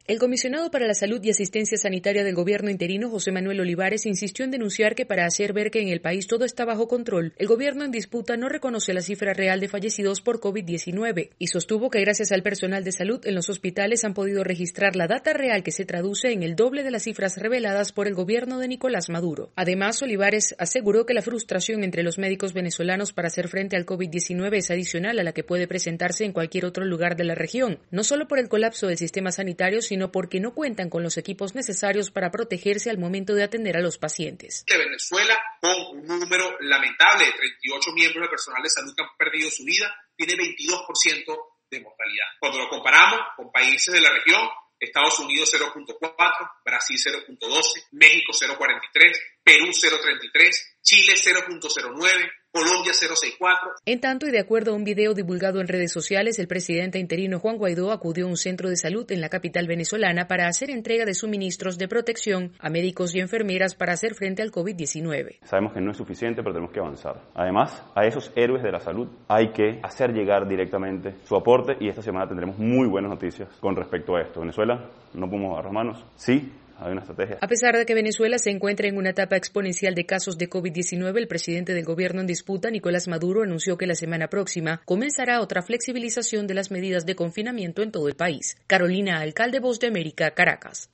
El comisionado para la Salud y Asistencia Sanitaria del gobierno interino, José Manuel Olivares, insistió en denunciar que para hacer ver que en el país todo está bajo control, el gobierno en disputa no reconoce la cifra real de fallecidos por COVID-19 y sostuvo que gracias al personal de salud en los hospitales han podido registrar la data real que se traduce en el doble de las cifras reveladas por el gobierno de Nicolás Maduro. Además, Olivares aseguró que la frustración entre los médicos venezolanos para hacer frente al COVID-19 es adicional a la que puede presentarse en cualquier otro lugar de la región, no solo por el colapso del sistema sanitario, sino porque no cuentan con los equipos necesarios para protegerse al momento de atender a los pacientes. De Venezuela, con un número lamentable de 38 miembros del personal de salud que han perdido su vida, tiene 22% de mortalidad. Cuando lo comparamos con países de la región, Estados Unidos 0.4, Brasil 0.12, México 0.43, Perú 0.33, Chile 0.09, Colombia 0.64. En tanto, y de acuerdo a un video divulgado en redes sociales, el presidente interino Juan Guaidó acudió a un centro de salud en la capital venezolana para hacer entrega de suministros de protección a médicos y enfermeras para hacer frente al COVID-19. Sabemos que no es suficiente, pero tenemos que avanzar. Además, a esos héroes de la salud hay que hacer llegar directamente su aporte y esta semana tendremos muy buenas noticias con respecto a esto. Venezuela, no podemos bajar las manos. Sí, hay una estrategia. A pesar de que Venezuela se encuentra en una etapa exponencial de casos de COVID-19, el presidente del gobierno en disputa, Nicolás Maduro, anunció que la semana próxima comenzará otra flexibilización de las medidas de confinamiento en todo el país. Carolina Alcalde, Voz de América, Caracas.